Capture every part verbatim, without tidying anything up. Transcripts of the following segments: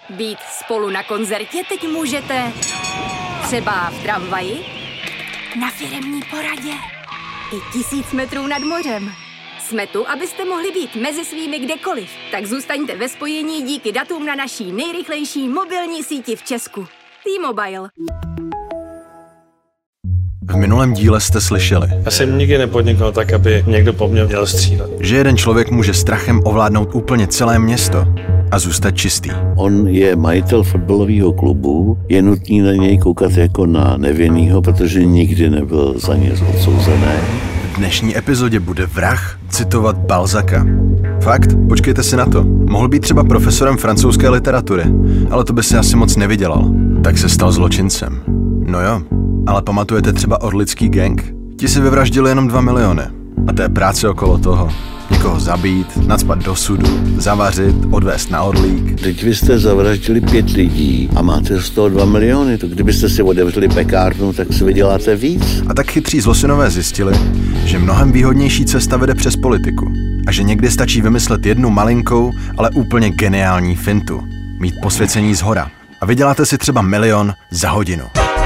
Být spolu na koncertě teď můžete třeba v tramvaji, na firemní poradě i tisíc metrů nad mořem. Jsme tu, abyste mohli být mezi svými kdekoliv. Tak zůstaňte ve spojení díky datům na naší nejrychlejší mobilní síti v Česku. T-Mobile. V minulém díle jste slyšeli, Já jsem nikdy nepodnikal tak, aby někdo po mně měl střílet. že jeden člověk může strachem ovládnout úplně celé město a zůstat čistý. On je majitel fotbalového klubu, je nutný na něj koukat jako na nevinnýho, protože nikdy nebyl za nic odsouzený. V dnešní epizodě bude vrah citovat Balzaca. Fakt? Počkejte si na to. Mohl být třeba profesorem francouzské literatury, ale to by se asi moc nevydělal. Tak se stal zločincem. No jo, ale pamatujete třeba Orlický gang? Ti si vyvraždili jenom dva miliony. A to je práce okolo toho. Někoho zabít, nacpat do sudu, zavařit, odvést na Orlík. Teď vy jste zavraždili pět lidí a máte z toho dva miliony. To kdybyste si otevřeli pekárnu, tak si vyděláte víc. A tak chytří zločinové zjistili, že mnohem výhodnější cesta vede přes politiku. A že někdy stačí vymyslet jednu malinkou, ale úplně geniální fintu. Mít posvěcení zhora. A vyděláte si třeba milion za hodinu.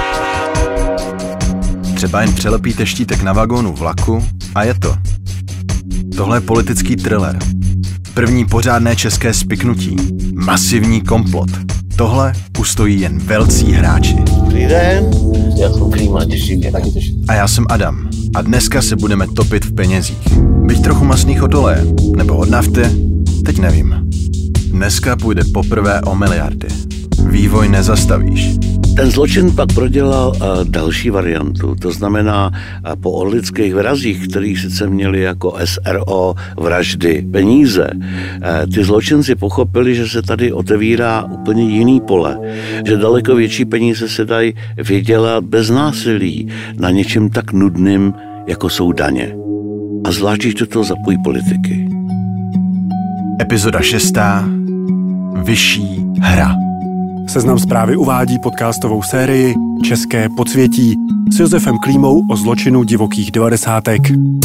Třeba jen přelepíte štítek na vagónu vlaku a je to. Tohle je politický thriller. První pořádné české spiknutí. Masivní komplot. Tohle ustojí jen velcí hráči. Dobrý den, já jsem Klíma, těším mě. Taky těším. A já jsem Adam. A dneska se budeme topit v penězích. Byť trochu masných od oleje, nebo od nafty, teď nevím. Dneska půjde poprvé o miliardy. Vývoj nezastavíš. Ten zločin pak prodělal uh, další variantu, to znamená uh, po orlických vrazích, kterých sice měli jako S R O vraždy peníze, uh, ty zločinci pochopili, že se tady otevírá úplně jiný pole, že daleko větší peníze se dají vydělat bez násilí na něčem tak nudným, jako jsou daně. A zvlášť, když do toho zapojí politiky. Epizoda šestá. Vyšší hra. Seznam Zprávy uvádí podcastovou sérii České podsvětí s Josefem Klímou o zločinu divokých devadesátek.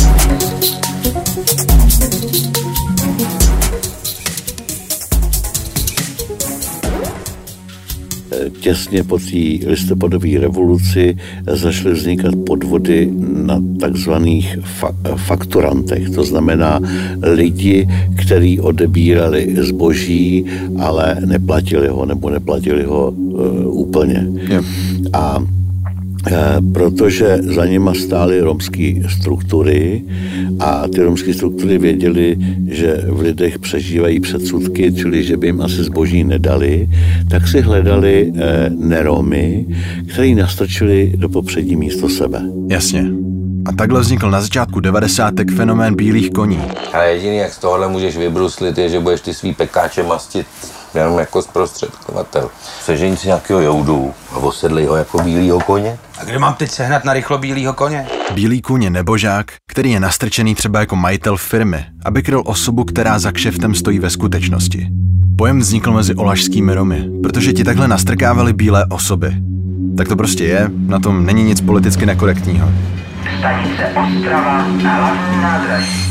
Těsně po té listopadové revoluci začaly vznikat podvody na takzvaných fa- fakturantech, to znamená lidi, kteří odebírali zboží, ale neplatili ho nebo neplatili ho uh, úplně. Yeah. A protože za nima stály romské struktury a ty romské struktury věděly, že v lidech přežívají předsudky, čili že by jim asi zboží nedali, tak si hledali eh, neromy, který nastrčili do popředí místo sebe. Jasně. A takhle vznikl na začátku devadesátek fenomén bílých koní. A jediný, jak z tohohle můžeš vybruslit, je, že budeš ty svý pekáče mastit jenom jako zprostředkovatel. Sežeň si nějakého joudu a osedlej ho jako bílýho koně. A kde mám teď sehnat na rychlo bílýho koně? Bílý kůň je nebožák, který je nastrčený třeba jako majitel firmy, aby kryl osobu, která za kšeftem stojí ve skutečnosti. Pojem vznikl mezi olašskými Romy, protože ti takhle nastrkávali bílé osoby. Tak to prostě je, na tom není nic politicky nekorektního. Stanice Ostrava, hlavní nádraží.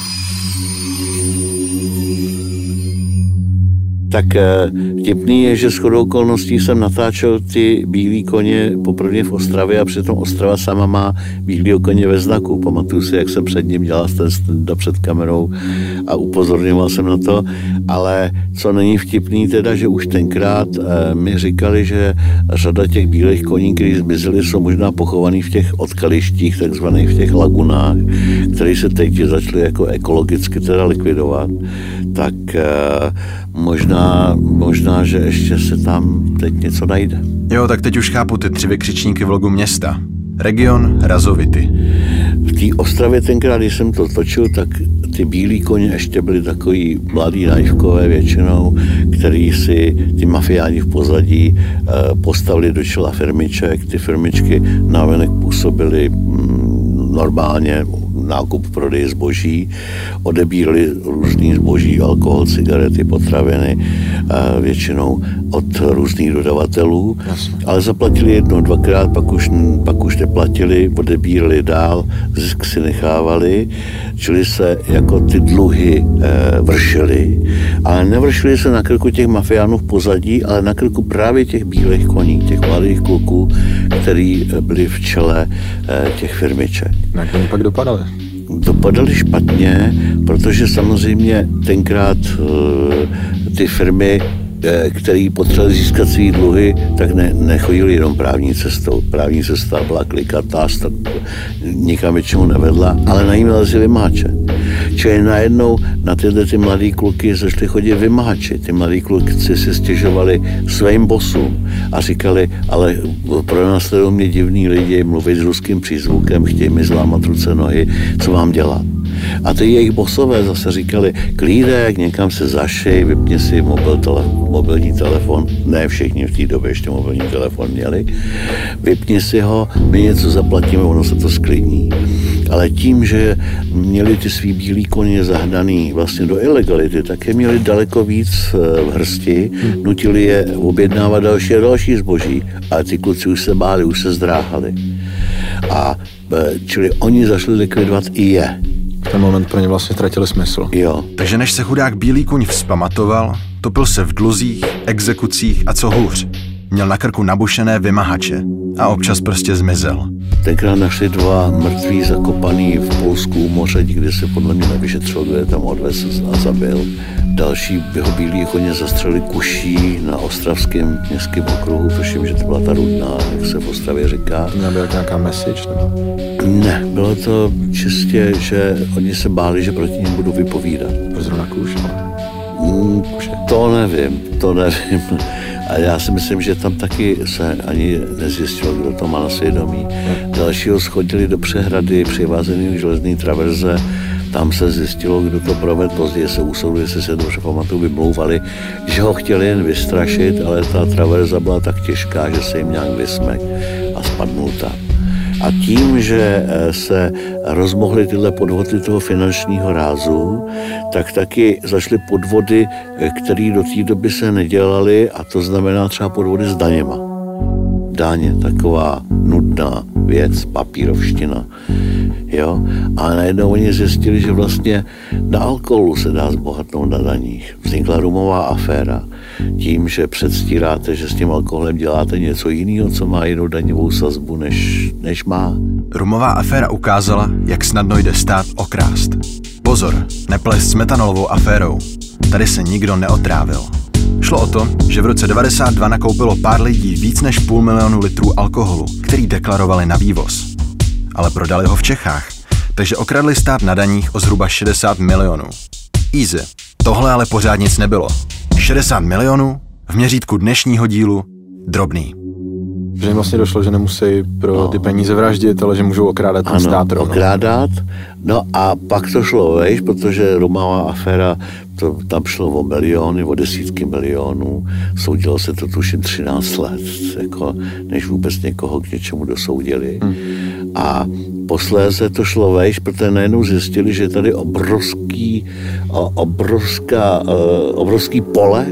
Tak vtipný je, že shodou okolností jsem natáčel ty bílý koně poprvé v Ostravě a přitom Ostrava sama má bílýho koně ve znaku. Pamatuju si, jak jsem před ním dělal ten stand před kamerou a upozorňoval jsem na to, ale co není vtipný teda, že už tenkrát eh, mi říkali, že řada těch bílých koní, kteří zmizeli, jsou možná pochovaný v těch odkalištích, takzvaných v těch lagunách, které se teď začaly jako ekologicky teda likvidovat, tak eh, možná Možná, že ještě se tam teď něco najde. Jo, tak teď už chápu ty tři vykřičníky v logu města. Region Razovity. V té Ostravě tenkrát, když jsem to točil, tak ty bílí koně ještě byly takový mladý naivkové většinou, který si ty mafiáni v pozadí postavili do čela firmiček. Ty firmičky navenek působily normálně, nákup, prodej zboží, odebírali různý zboží, alkohol, cigarety, potraviny, většinou od různých dodavatelů, Jasně. ale zaplatili jednou, dvakrát, pak už, pak už neplatili, odebírali dál, zisk si nechávali, čili se jako ty dluhy e, vršily, ale nevršily se na krku těch mafiánů v pozadí, ale na krku právě těch bílých koní, těch mladých kluků, který byli v čele e, těch firmiček. Jak oni pak dopadali? Dopadali špatně, protože samozřejmě tenkrát e, ty firmy, který potřebovali získat svý dluhy, tak ne, nechodili jenom právní cestou. Právní cesta byla klikatá, nikam většinou nevedla, ale najímali si vymáče. Čili najednou na tyhle ty mladý kluky začali chodit vymáči. Ty mladí kluci si stěžovali svým bosům a říkali, ale pro nás sledují mě divní lidi, mluvit s ruským přízvukem, chtějí mi zlámat ruce, nohy, co mám dělat. A ty jejich bosové zase říkali, klídek, někam se zašej, vypni si mobil tele, mobilní telefon, ne všichni v té době ještě mobilní telefon měli, vypni si ho, my něco zaplatíme, ono se to sklidní. Ale tím, že měli ty svý bílý koně zahnaný vlastně do ilegality, tak je měli daleko víc v hrsti, nutili je objednávat další a další zboží, ale ty kluci už se báli, už se zdráhali. A čili oni zašli likvidovat i je. V ten moment pro ně vlastně ztratili smysl. Jo. Takže než se chudák bílý kuň vzpamatoval, topil se v dluzích, exekucích a co hůř. Měl na krku nabušené vymahače a občas prostě zmizel. Tenkrát našli dva mrtví zakopaný v Polsku u moře, kde se podle mě nevyšetřil, kdo je tam odvez a zabil. Další jeho bílý koně zastřelili kuší na ostravském městském okruhu, tuším, že to byla ta Rudná, jak se v Ostravě říká. Nebyla nějaká message? Nebo? Ne, bylo to čistě, že oni se báli, že proti ním budou vypovídat. Proč zrovna kůž? Mm, to nevím, to nevím. A já si myslím, že tam taky se ani nezjistilo, kdo to má na svědomí. Dalšího schodili do přehrady přivázený železný traverze. Tam se zjistilo, kdo to provedl. Později se u soudu, jestli se dobře pamatuju, vymlouvali, že ho chtěli jen vystrašit, ale ta traverza byla tak těžká, že se jim nějak vysmek a spadnul tam. A tím, že se rozmohly tyhle podvody toho finančního rázu, tak taky zašly podvody, které do té doby se nedělaly, a to znamená třeba podvody s daněma. Daně, taková nudná věc, papírovština. Jo? A najednou oni zjistili, že vlastně na alkoholu se dá zbohatnout na daních. Vznikla rumová aféra. Tím, že předstíráte, že s tím alkoholem děláte něco jiného, co má jinou daňovou sazbu, než, než má. Rumová aféra ukázala, jak snadno jde stát okrást. Pozor, neplést s metanolovou aférou. Tady se nikdo neotrávil. Šlo o to, že v roce devadesát dva nakoupilo pár lidí víc než půl milionu litrů alkoholu, který deklarovali na vývoz. Ale prodali ho v Čechách, takže okradli stát na daních o zhruba šedesát milionů. Easy. Tohle ale pořád nic nebylo. šedesát milionů v měřítku dnešního dílu drobný. Že jim vlastně došlo, že nemusí pro no. ty peníze vraždit, ale že můžou okrádat ten ano, stát rovnou. okrádat. No a pak to šlo vejš, protože rumová aféra, to, tam šlo o miliony, o desítky milionů. Soudilo se to tuším třináct let, jako, než vůbec někoho k něčemu dosoudili. Hmm. A posléze to šlo vejš, protože najednou zjistili, že je tady obrovský, obrovská, obrovský pole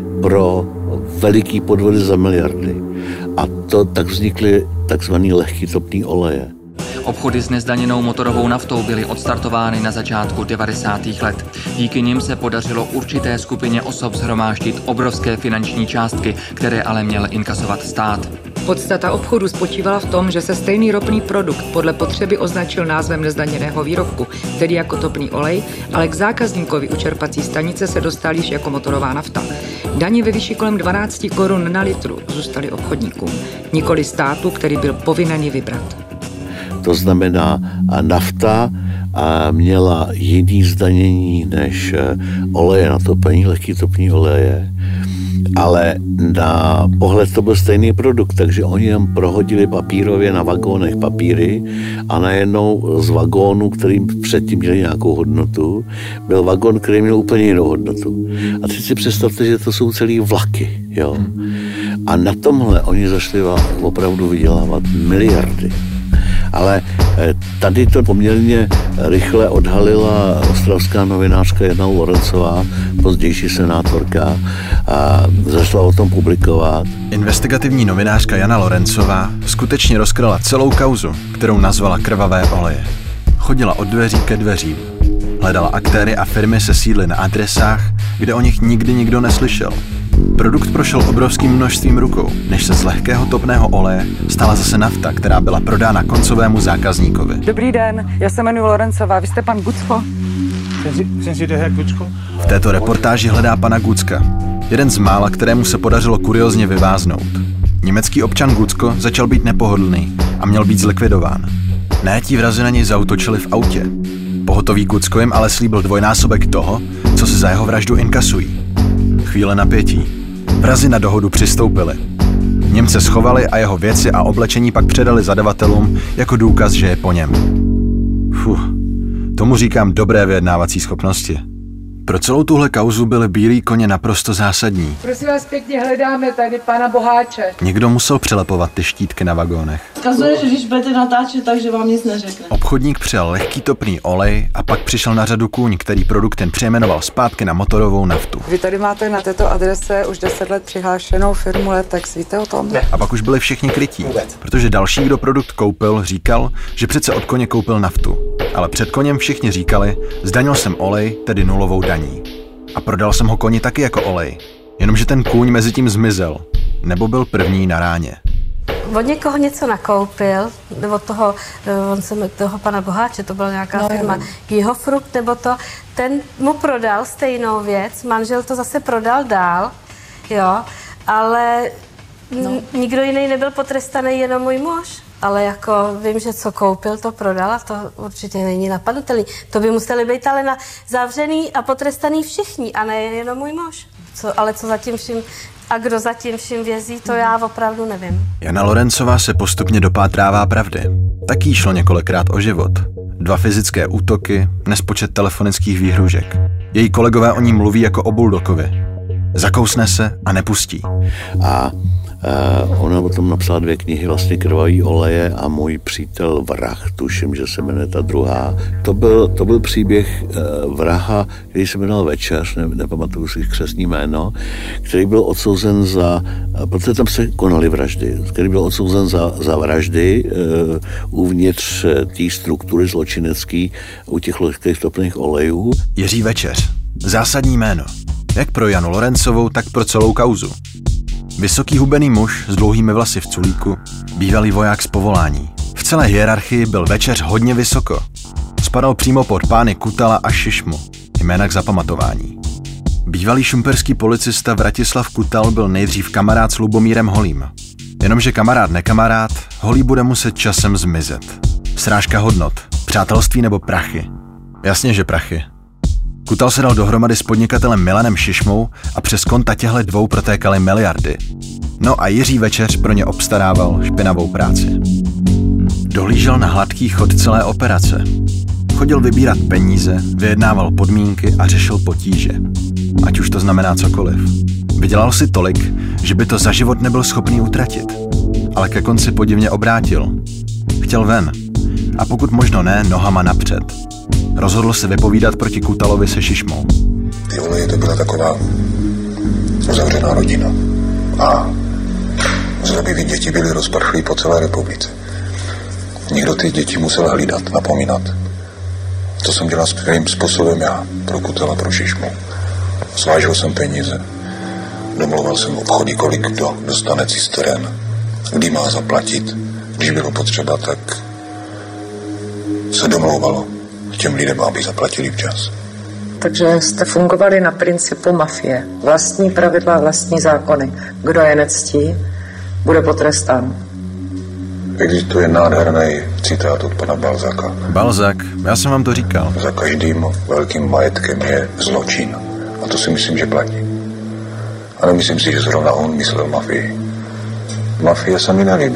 pro veliký podvody za miliardy. A to tak vznikly takzvaný lehký topný oleje. Obchody s nezdaněnou motorovou naftou byly odstartovány na začátku devadesátých let. Díky nim se podařilo určité skupině osob shromáždit obrovské finanční částky, které ale měl inkasovat stát. Podstata obchodu spočívala v tom, že se stejný ropný produkt podle potřeby označil názvem nezdaněného výrobku, tedy jako topný olej, ale k zákazníkovi u čerpací stanice se dostal již jako motorová nafta. Daně ve výši kolem dvanáct korun na litru zůstaly obchodníkům, nikoli státu, který byl povinen ji vybrat. To znamená, a nafta a měla jiný zdanění než oleje na topení, lehký topný oleje, ale na pohled to byl stejný produkt, takže oni jen prohodili papírově na vagónech papíry a najednou z vagónu, který předtím měli nějakou hodnotu, byl vagón, který měl úplně jinou hodnotu. A teď si představte, že to jsou celý vlaky, jo. A na tomhle oni zašli opravdu vydělávat miliardy. Ale tady to poměrně rychle odhalila ostravská novinářka Jana Lorencová, pozdější senátorka, a začala o tom publikovat. Investigativní novinářka Jana Lorencová skutečně rozkryla celou kauzu, kterou nazvala krvavé oleje. Chodila od dveří ke dveřím. Hledala aktéry a firmy se sídly na adresách, kde o nich nikdy nikdo neslyšel. Produkt prošel obrovským množstvím rukou, než se z lehkého topného oleje stala zase nafta, která byla prodána koncovému zákazníkovi. Dobrý den, já se jmenuji Lorencová, vy jste pan Gucko? V této reportáži hledá pana Gucka, jeden z mála, kterému se podařilo kuriózně vyváznout. Německý občan Gucko začal být nepohodlný a měl být zlikvidován. Najetí vrazi na něj zaútočili v autě. Pohotový Gucko jim ale slíbil dvojnásobek toho, co se za jeho vraždu inkasují. Chvíle napětí. Vrazi na dohodu přistoupili. Němce schovali a jeho věci a oblečení pak předali zadavatelům jako důkaz, že je po něm. Fuh, tomu říkám dobré vyjednávací schopnosti. Pro celou tuhle kauzu byly bílí koně naprosto zásadní. Prosím vás pěkně, hledáme tady pana Boháče. Někdo musel přelepovat ty štítky na vagónech. Vzkazuje, že když budete natáčet, takže vám nic neřekne. Obchodník přijal lehký topný olej a pak přišel na řadu kůň, který produkt ten přejmenoval zpátky na motorovou naftu. Vy tady máte na této adrese už deset let přihlášenou firmu Letex, víte o tom? Ne. A pak už byli všichni krytí, protože další, kdo produkt koupil, říkal, že přece od koně koupil naftu. Ale před koněm všichni říkali, zdanil jsem olej, tedy nulovou daní. A prodal jsem ho koni taky jako olej. Jenomže ten kůň mezi tím zmizel. Nebo byl první na ráně. Od někoho něco nakoupil, nebo toho, on se toho pana Boháče, to byla nějaká no, firma, jeho frukt, nebo to, ten mu prodal stejnou věc, manžel to zase prodal dál, jo, ale no. nikdo jiný nebyl potrestaný, jenom můj muž. Ale jako vím, že co koupil, to prodal a to určitě není napadnutelný. To by museli být ale na zavřený a potrestaný všichni, a ne jenom můj muž. Co, ale co zatím vším a kdo zatím vším vězí, to já opravdu nevím. Jana Lorencová se postupně dopátrává pravdy. Tak jí šlo několikrát o život. Dva fyzické útoky, nespočet telefonických výhružek. Její kolegové o ní mluví jako o bulldogovi. Zakousne se a nepustí. A Uh, ona o tom napsala dvě knihy, vlastně Krvavý oleje a Můj přítel vrah, tuším, že se jmenuje ta druhá. To byl, to byl příběh uh, vraha, který se jmenoval Večeř, ne, nepamatuju si křestní jméno, který byl odsouzen za, uh, protože tam se konaly vraždy, který byl odsouzen za, za vraždy uh, uvnitř té struktury zločinecké u těch lehkých topných olejů. Jiří Večeř, zásadní jméno, jak pro Janu Lorencovou, tak pro celou kauzu. Vysoký hubený muž s dlouhými vlasy v culíku, bývalý voják z povolání. V celé hierarchii byl Večeř hodně vysoko. Spadal přímo pod pány Kutala a Šišmu, jména k zapamatování. Bývalý šumperský policista Vratislav Kutal byl nejdřív kamarád s Lubomírem Holým. Jenomže kamarád nekamarád, Holý bude muset časem zmizet. Srážka hodnot, přátelství nebo prachy. Jasně, že prachy. Kutal se dal dohromady s podnikatelem Milanem Šišmou a přes konta těchto dvou protékaly miliardy. No a Jiří Večeř pro ně obstarával špinavou práci. Dohlížel na hladký chod celé operace. Chodil vybírat peníze, vyjednával podmínky a řešil potíže. Ať už to znamená cokoliv. Vydělal si tolik, že by to za život nebyl schopný utratit. Ale ke konci podivně obrátil. Chtěl ven. A pokud možno ne, nohama napřed. Rozhodl se vypovídat proti Kutalovi se Šišmou. Ty oleje, to byla taková uzavřená rodina. A zlobivý děti byly rozprchlí po celé republice. Někdo ty děti musel hlídat, napomínat. To jsem dělal svým způsobem já, pro Kutala, pro Šišmu. Svážil jsem peníze. Domlouval jsem obchody, kolik kdo dostane cisteren, kdy má zaplatit. Když bylo potřeba, tak se domlouvalo těm lidem, aby zaplatili včas. Takže jste fungovali na principu mafie. Vlastní pravidla, vlastní zákony. Kdo je nectí, bude potrestán. Existuje nádherný citát od pana Balzaka. Balzak, já jsem vám to říkal. Za každým velkým majetkem je zločin. A to si myslím, že platí. A nemyslím si, že zrovna on myslel mafii. Mafie se mi nelíbí.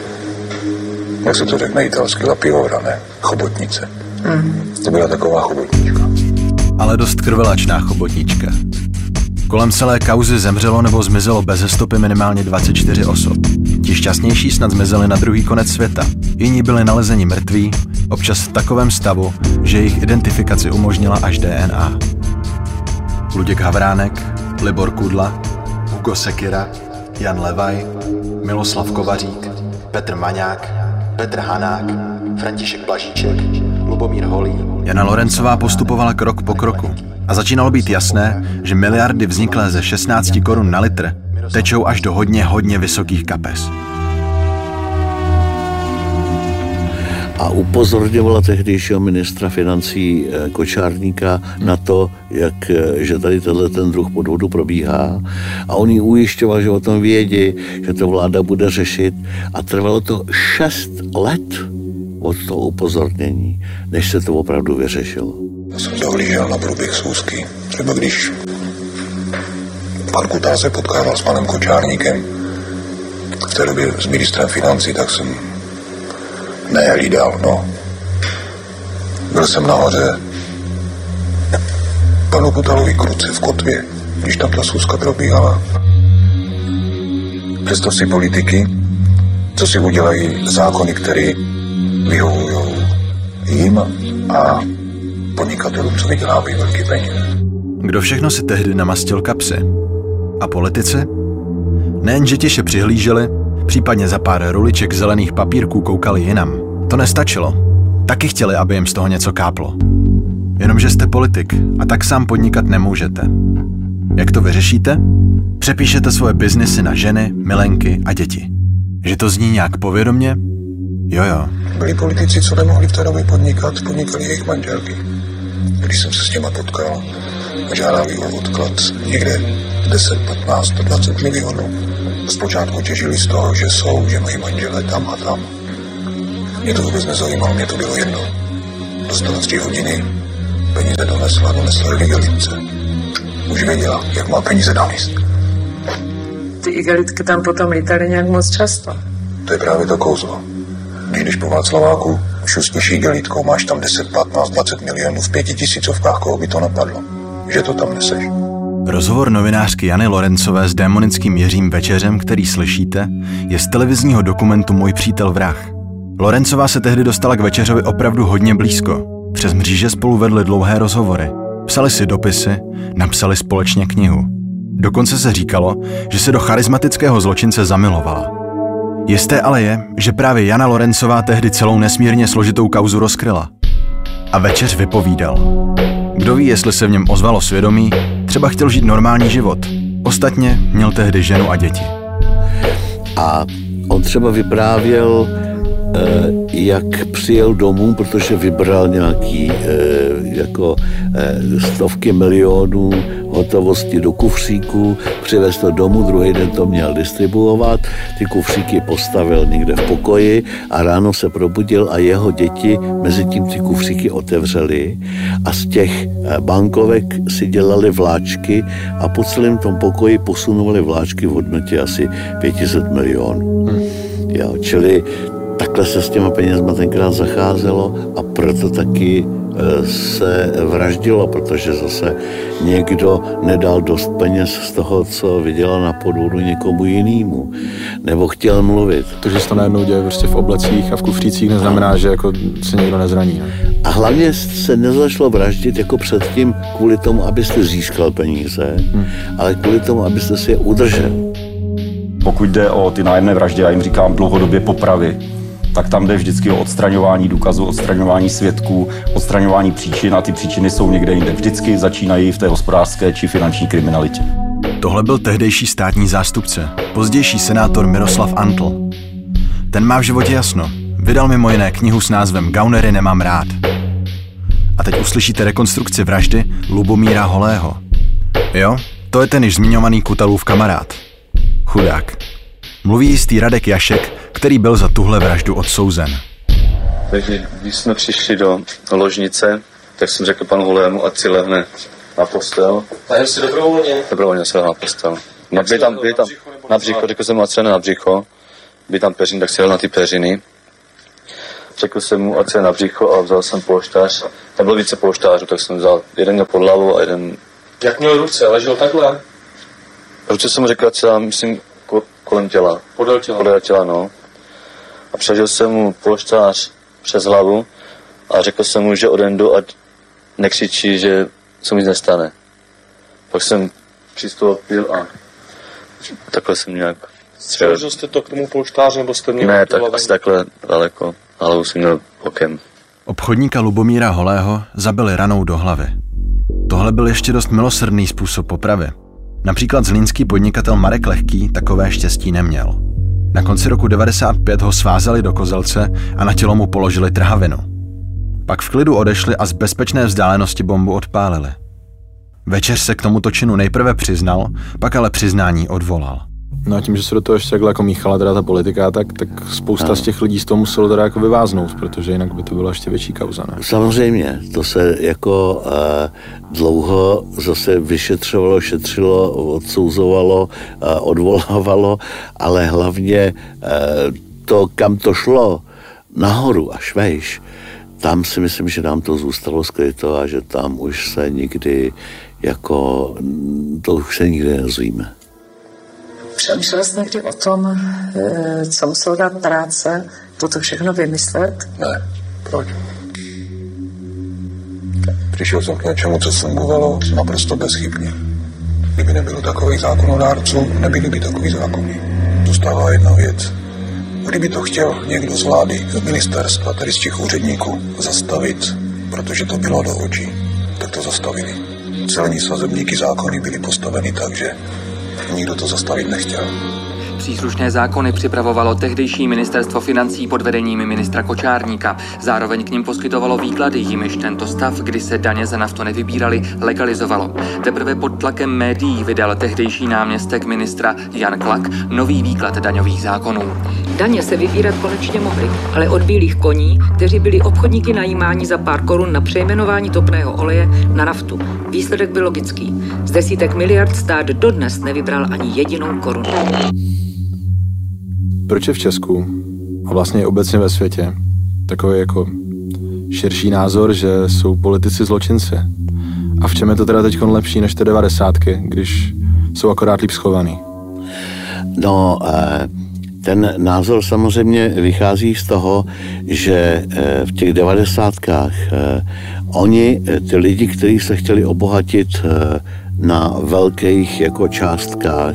Jak se to řekne italsky, la piovra, ne? Chobotnice. Mm. To byla taková chobotnička. Ale dost krvelačná chobotnička. Kolem celé kauzy zemřelo nebo zmizelo beze stopy minimálně dvacet čtyři osob. Ti šťastnější snad zmizeli na druhý konec světa. Jiní byli nalezeni mrtví, občas v takovém stavu, že jejich identifikaci umožnila až D N A. Luděk Havránek, Libor Kudla, Hugo Sekira, Jan Levaj, Miloslav Kovařík, Petr Maňák, Petr Hanák, František Blažíček, Lubomír Holý. Jana Lorencová postupovala krok po kroku a začínalo být jasné, že miliardy vzniklé ze šestnáct korun na litr tečou až do hodně, hodně vysokých kapes. A upozorňovala tehdejšího ministra financí Kočárníka na to, jak, že tady tenhle ten druh podvodu probíhá. A on jí ujišťoval, že o tom vědí, že to vláda bude řešit. A trvalo to šest let od toho upozornění, než se to opravdu vyřešilo. Já jsem dohlížel na průběh schůzky. Třeba když pan Kuta se potkával s panem Kočárníkem v té době s ministrem financí, tak jsem nehlídal, no. Byl jsem nahoře panu Kutalovi k ruce v kotvě, když tam ta schůzka probíhala. Představ si politiky, co si udělají zákony, které vyhovují jim a podnikatelům, co vydělávají velký peníze. Kdo všechno si tehdy namastil kapsy? A politici? Nejenže tiše přihlíželi, případně za pár ruliček zelených papírků koukali jinam. To nestačilo. Taky chtěli, aby jim z toho něco káplo. Jenomže jste politik a tak sám podnikat nemůžete. Jak to vyřešíte? Přepíšete svoje biznesy na ženy, milenky a děti. Že to zní nějak povědomně? Jo, jo. Byli politici, co nemohli v té době podnikat, podnikali jejich manželky. Když jsem se s těma potkal, žádali o odklad někde deset, patnáct, dvacet milionů. Zpočátku těžili z toho, že jsou, že mají manžele tam a tam. Mě to vůbec nezajímalo, mě to bylo jedno. Do čtrnácti hodiny peníze donesla, donesla igelitce. Už věděla, jak má peníze donést. Ty igelitky tam potom lítaly nějak moc často. To je právě to kouzlo. Když jdeš po Václaváku, šustíš igelitkou, máš tam deset, patnáct, dvacet milionů v pěti tisícovkách, koho by to napadlo, že to tam neseš. Rozhovor novinářky Jany Lorencové s démonickým Jiřím Večeřem, který slyšíte, je z televizního dokumentu Můj přítel vrah. Lorencová se tehdy dostala k Večeřovi opravdu hodně blízko. Přes mříže spolu vedli dlouhé rozhovory. Psali si dopisy, napsali společně knihu. Dokonce se říkalo, že se do charismatického zločince zamilovala. Jisté ale je, že právě Jana Lorencová tehdy celou nesmírně složitou kauzu rozkryla. A Večeř vypovídal. Kdo ví, jestli se v něm ozvalo svědomí, třeba chtěl žít normální život. Ostatně měl tehdy ženu a děti. A on třeba vyprávěl, jak přijel domů, protože vybral nějaký jako stovky milionů hotovosti do kufříku, přivez to domů, druhý den to měl distribuovat, ty kufříky postavil někde v pokoji a ráno se probudil a jeho děti mezi tím ty kufříky otevřely a z těch bankovek si dělali vláčky a po celém tom pokoji posunovali vláčky v hodnotě asi pět set milionů. Hmm. Jo, čili takhle se s těma penězma tenkrát zacházelo a proto taky se vraždilo, protože zase někdo nedal dost peněz z toho, co vydělal na podvodu někomu jinému. Nebo chtěl mluvit. To, že se to najednou děje prostě v oblecích a v kufřících, neznamená, že jako se někdo nezraní. Ne? A hlavně se nezačalo vraždit jako předtím kvůli tomu, abyste získal peníze, hmm. ale kvůli tomu, abyste si je udržel. Pokud jde o ty nájemné vraždy, já jim říkám dlouhodobě popravy, tak tam jde vždycky o odstraňování důkazů, odstraňování svědků, odstraňování příčin a ty příčiny jsou někde jinde. Vždycky začínají v té hospodářské či finanční kriminalitě. Tohle byl tehdejší státní zástupce, pozdější senátor Miroslav Antl. Ten má v životě jasno. Vydal mimo jiné knihu s názvem Gaunery nemám rád. A teď uslyšíte rekonstrukci vraždy Lubomíra Holého. Jo, to je ten již zmiňovaný Kutalův kamarád. Chudák. Mluví jistý Radek Jašek, který byl za tuhle vraždu odsouzen. Takže když jsme přišli do ložnice, tak jsem řekl panu Holému, ať si lehne na postel. A jsi dobrovolně? Dobrovolně se lehl na postel. No, by tam, by tam na břicho, řekl jsem mu, ať se na břicho. By tam peřiny, tak si lehl na ty peřiny. Řekl jsem mu, ať se na břicho a vzal jsem polštář. Tam bylo více polštářů, tak jsem vzal jeden měl pod hlavou a jeden... Jak měl ruce? Ležel takhle? Ruce jsem mu řekl, celá, myslím, kolem těla. Podél těla. Podél těla, no. A přežil jsem mu polštář přes hlavu a řekl jsem mu, že odejdu a nekřičí, že se mi nic nestane. Pak jsem přistoupil a takhle jsem nějak střelil. Přežil jste to k tomu polštáři, nebo jste měl? Ne, tak asi takhle daleko. Hlavu jsem měl bokem. Obchodníka Lubomíra Holého zabili ranou do hlavy. Tohle byl ještě dost milosrdný způsob popravy. Například zlínský podnikatel Marek Lehký takové štěstí neměl. Na konci roku devadesát pět ho svázali do kozelce a na tělo mu položili trhavinu. Pak v klidu odešli a z bezpečné vzdálenosti bombu odpálili. Večeř se k tomuto činu nejprve přiznal, pak ale přiznání odvolal. No a tím, že se do toho ještě takhle jako míchala teda ta politika, tak, tak spousta no. z těch lidí z toho muselo teda jako vyváznout, protože jinak by to byla ještě větší kauza, ne? Samozřejmě, to se jako uh, dlouho zase vyšetřovalo, šetřilo, odsouzovalo, uh, odvolávalo, ale hlavně uh, to, kam to šlo, nahoru až vejš, tam si myslím, že nám to zůstalo skryto a že tam už se nikdy jako, to už se nikdy nezvíme. Přemýšlel jsi někdy o tom, co muselo dát práce, toto všechno vymyslet? Ne. Proč? Přišel jsem k něčemu, co fungovalo naprosto bezchybně. Kdyby nebylo takových zákonodárců, nebyly by takový zákony. Zůstává jedna věc. Kdyby to chtěl někdo z vlády, z ministerstva, tedy z těch úředníků, zastavit, protože to bylo do očí, tak to zastavili. Celní sazebníky zákony byly postaveny tak, že nikdo to zastavit nechtěl. Příslušné zákony připravovalo tehdejší ministerstvo financí pod vedením ministra Kočárníka. Zároveň k nim poskytovalo výklady, jimiž tento stav, kdy se daně za naftu nevybíraly, legalizovalo. Teprve pod tlakem médií vydal tehdejší náměstek ministra Jan Klak nový výklad daňových zákonů. Daně se vybírat konečně mohly, ale od bílých koní, kteří byli obchodníky najímáni za pár korun na přejmenování topného oleje na naftu. Výsledek byl logický. Z desítek miliard stát dodnes nevybral ani jedinou korunu. Proč je v Česku a vlastně i obecně ve světě takový jako širší názor, že jsou politici zločinci? A v čem je to teda teď lepší než ty devadesátky, když jsou akorát líp schovaný? No, ten názor samozřejmě vychází z toho, že v těch devadesátkách oni, ty lidi, kteří se chtěli obohatit na velkých jako částkách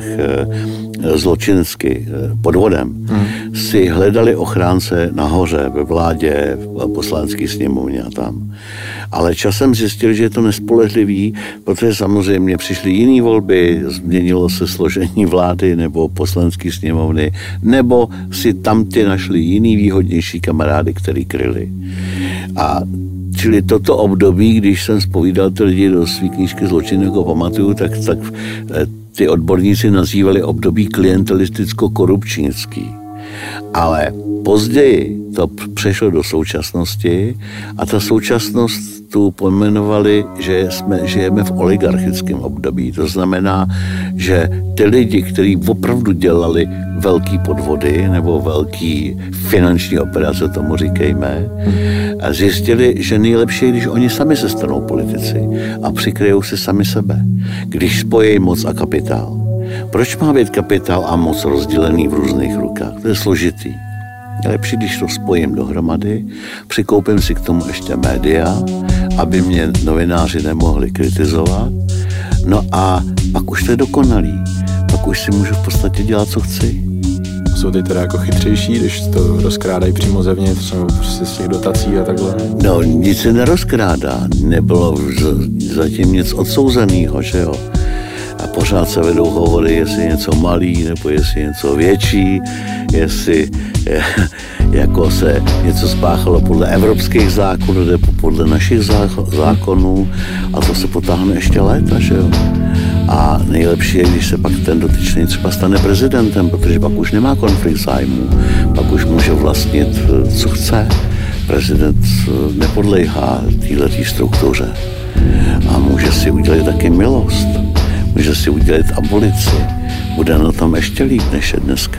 zločinsky podvodem, hmm. si hledali ochránce nahoře ve vládě, v poslanecké sněmovně a tam. Ale časem zjistili, že je to nespolehlivý, protože samozřejmě přišly jiné volby, změnilo se složení vlády nebo poslanecké sněmovny, nebo si tam ty našli jiný výhodnější kamarády, který kryli. A čili toto období, když jsem zpovídal ty lidi do svý knížky Zločin, jako pamatuju, tak, tak ty odborníci nazývali období klientelisticko-korupčnický. Ale později to přešlo do současnosti a ta současnost tu pojmenovali, že jsme žijeme v oligarchickém období. To znamená, že ty lidi, kteří opravdu dělali velký podvody nebo velký finanční operace, tomu říkejme, a zjistili, že nejlepší je, když oni sami se stanou politici a přikryjou si sami sebe, když spojí moc a kapitál. Proč má být kapitál a moc rozdělený v různých rukách? To je složitý. Je lepší, když to spojím dohromady, přikoupím si k tomu ještě média, aby mě novináři nemohli kritizovat. No a pak už to je dokonalý. Pak už si můžu v podstatě dělat, co chci. Jsou teď teda jako chytřejší, když to rozkrádají přímo zevnitř, nebo prostě z těch dotací a takhle? No, nic se nerozkrádá. Nebylo zatím nic odsouzeného, že jo? A pořád se vedou hovory, jestli je něco malý, nebo jestli je něco větší, jestli je, jako se něco spáchalo podle evropských zákonů, nebo podle našich zákonů, a to se potáhne ještě léta, že jo. A nejlepší je, když se pak ten dotyčný třeba stane prezidentem, protože pak už nemá konflikt zájmů, pak už může vlastnit, co chce. Prezident nepodléhá této struktuře a může si udělat taky milost. Může si udělat abolici. Bude na tom ještě líp, než je dneska.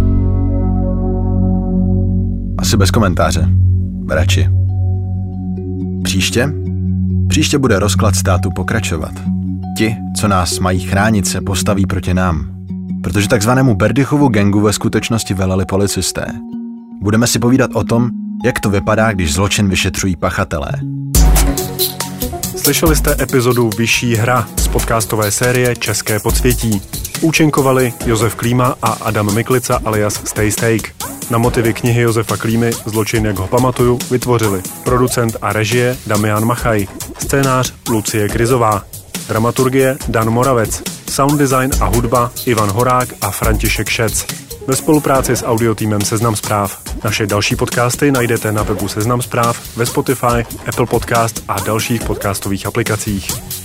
Asi bez komentáře. Radši. Příště? Příště bude rozklad státu pokračovat. ti, co nás mají chránit, se postaví proti nám. Protože takzvanému Berdychovu gangu ve skutečnosti veleli policisté. Budeme si povídat o tom, jak to vypadá, když zločin vyšetřují pachatelé. Slyšeli jste epizodu Vyšší hra z podcastové série České podsvětí. Účinkovali Josef Klíma a Adam Miklica alias Stay Steak. Na motivy knihy Josefa Klímy Zločin, jak ho pamatuju, vytvořili producent a režie Damian Machaj, scénář Lucie Krizová, dramaturgie Dan Moravec, sound design a hudba Ivan Horák a František Šec. Ve spolupráci s audiotýmem Seznam Zpráv. Naše další podcasty najdete na webu Seznam Zpráv, ve Spotify, Apple Podcast a dalších podcastových aplikacích.